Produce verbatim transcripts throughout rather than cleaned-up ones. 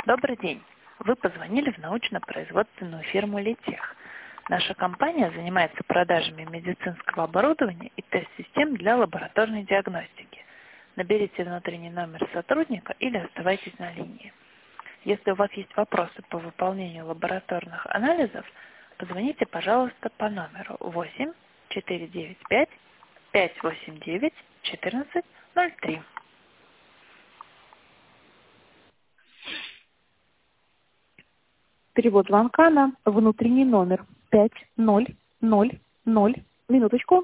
Добрый день. Вы позвонили в научно-производственную фирму Литех. Наша компания занимается продажами медицинского оборудования и тест-систем для лабораторной диагностики. Наберите внутренний номер сотрудника или оставайтесь на линии. Если у вас есть вопросы по выполнению лабораторных анализов, позвоните, пожалуйста, по номеру восемь четыре девять пять пять восемь девять четырнадцать ноль три. Перевод звонка на внутренний номер пять ноль ноль ноль. Минуточку.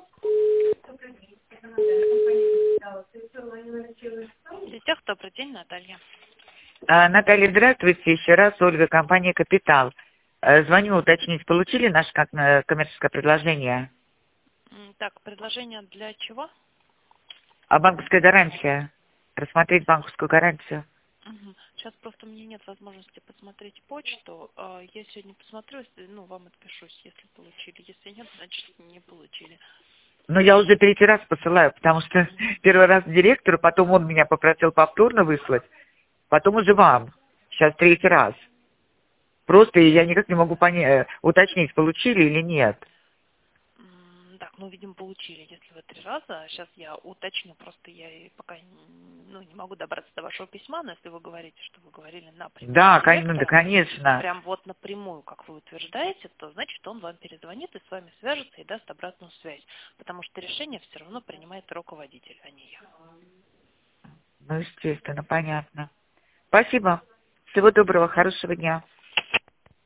Литех, добрый день, Наталья. А, Наталья, здравствуйте. Еще раз Ольга, компания «Капитал». Э, Звоню уточнить, получили наше как, э, коммерческое предложение? М, Так, предложение для чего? А банковская гарантия? Рассмотреть банковскую гарантию. Мгм. Сейчас просто у меня нет возможности посмотреть почту. А, Я сегодня посмотрю, если, ну, вам отпишусь, если получили. Если нет, значит не получили. Но я уже третий раз посылаю, потому что первый раз директору, потом он меня попросил повторно выслать, потом уже вам. Сейчас третий раз. Просто я никак не могу понять, уточнить, получили или нет. М, Так, ну, видимо, получили, если вы три раза. Сейчас я уточню, просто я и пока н- ну, не могу добраться до вашего письма, но если вы говорите, что вы говорили напрямую Да, с конечно, да, директором, конечно. прям вот напрямую, как вы утверждаете, то значит он вам перезвонит и с вами свяжется и даст обратную связь. Потому что решение все равно принимает руководитель, а не я. Ну, естественно, понятно. Спасибо. Всего доброго, хорошего дня.